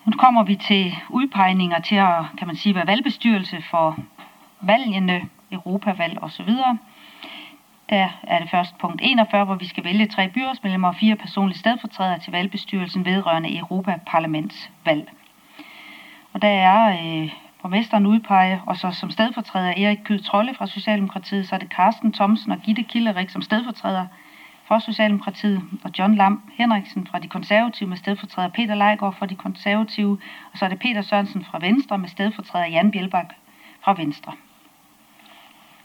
Nu kommer vi til udpegninger til at, kan man sige, være valgbestyrelse for valgene, Europavalg osv. Der er det først punkt 41, hvor vi skal vælge 3 byrådsmedlemmer og 4 personlige stedfortrædere til valgbestyrelsen vedrørende Europaparlamentsvalg. Og der er borgmesteren udpeget, og så som stedfortræder Erik Kyed Trolle fra Socialdemokratiet, så er det Carsten Thomsen og Gitte Kilderik som stedfortræder for Socialdemokratiet, og John Lam Henriksen fra De Konservative med stedfortræder Peter Leiggaard fra De Konservative, og så er det Peter Sørensen fra Venstre med stedfortræder Jan Bjelbak fra Venstre.